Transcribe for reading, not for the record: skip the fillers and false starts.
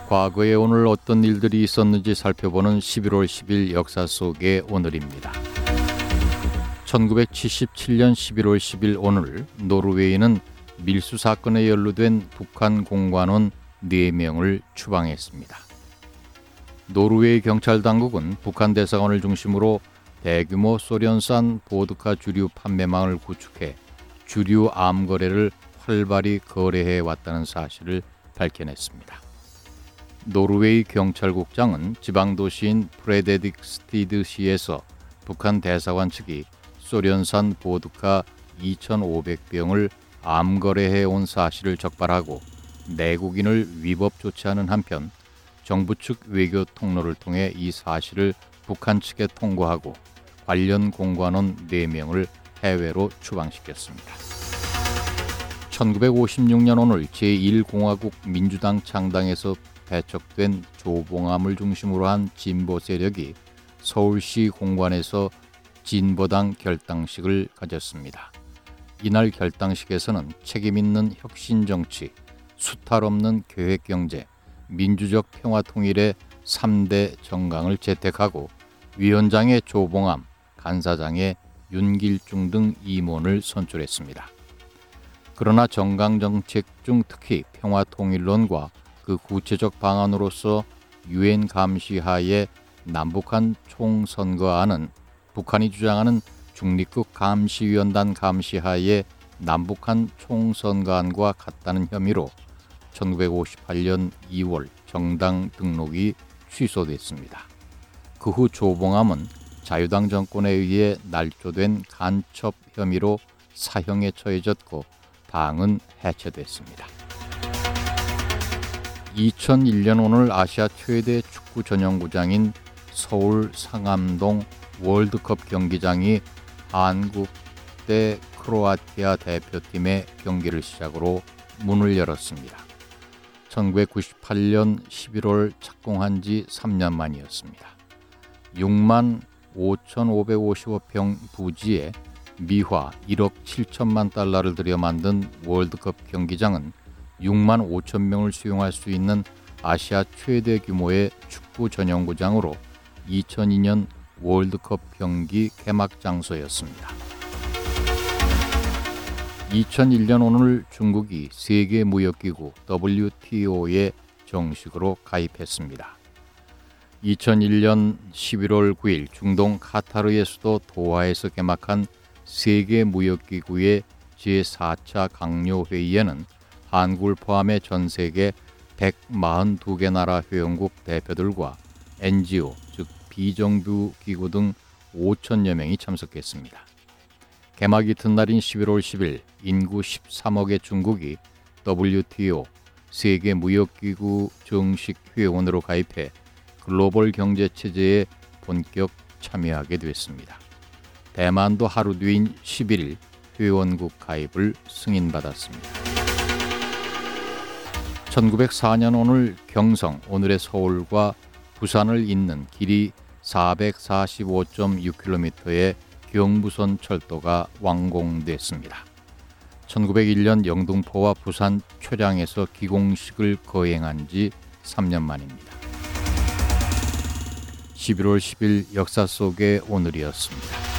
과거에 오늘 어떤 일들이 있었는지 살펴보는 11월 10일 역사 속의 오늘입니다. 1977년 11월 10일 오늘 노르웨이는 밀수 사건에 연루된 북한 공관원 4명을 추방했습니다. 노르웨이 경찰 당국은 북한 대사관을 중심으로 대규모 소련산 보드카 주류 판매망을 구축해 주류 암 거래를 활발히 거래해 왔다는 사실을 밝혀냈습니다. 노르웨이 경찰국장은 지방도시인 프레데딕스티드시에서 북한 대사관 측이 소련산 보드카 2,500병을 암 거래해 온 사실을 적발하고 내국인을 위법 조치하는 한편 정부 측 외교 통로를 통해 이 사실을 북한 측에 통보하고 관련 공관원 4명을 해외로 추방시켰습니다. 1956년 오늘 제1공화국 민주당 창당에서 배척된 조봉암을 중심으로 한 진보 세력이 서울시 공관에서 진보당 결당식을 가졌습니다. 이날 결당식에서는 책임있는 혁신정치, 수탈 없는 계획경제, 민주적 평화통일의 3대 정강을 채택하고 위원장의 조봉암, 간사장의 윤길중 등 임원을 선출했습니다. 그러나 정강정책 중 특히 평화통일론과 그 구체적 방안으로서 유엔 감시하에 남북한 총선거안은 북한이 주장하는 중립국 감시위원단 감시하에 남북한 총선거안과 같다는 혐의로 1958년 2월 정당 등록이 취소됐습니다. 그 후 조봉암은 자유당 정권에 의해 날조된 간첩 혐의로 사형에 처해졌고 당은 해체됐습니다. 2001년 오늘 아시아 최대 축구 전용구장인 서울 상암동 월드컵 경기장이 한국 대 크로아티아 대표팀의 경기를 시작으로 문을 열었습니다. 1998년 11월 착공한 지 3년 만이었습니다. 6만 5,555평 부지에 미화 1억 7천만 달러를 들여 만든 월드컵 경기장은 6만 5천 명을 수용할 수 있는 아시아 최대 규모의 축구 전용구장으로 2002년 월드컵 경기 개막 장소였습니다. 2001년 오늘 중국이 세계무역기구 WTO에 정식으로 가입했습니다. 2001년 11월 9일 중동 카타르의 수도 도하에서 개막한 세계무역기구의 제4차 강요회의에는 한국을 포함해 전 세계 142개 나라 회원국 대표들과 NGO, 즉 비정부 기구 등 5천여 명이 참석했습니다. 개막 이튿날인 11월 10일 인구 13억의 중국이 WTO 세계무역기구 정식 회원으로 가입해 글로벌 경제체제에 본격 참여하게 됐습니다. 대만도 하루 뒤인 11일 회원국 가입을 승인받았습니다. 1904년 오늘 경성, 오늘의 서울과 부산을 잇는 길이 445.6km의 경부선 철도가 완공됐습니다. 1901년 영등포와 부산 초량에서 기공식을 거행한 지 3년 만입니다. 11월 10일 역사 속의 오늘이었습니다.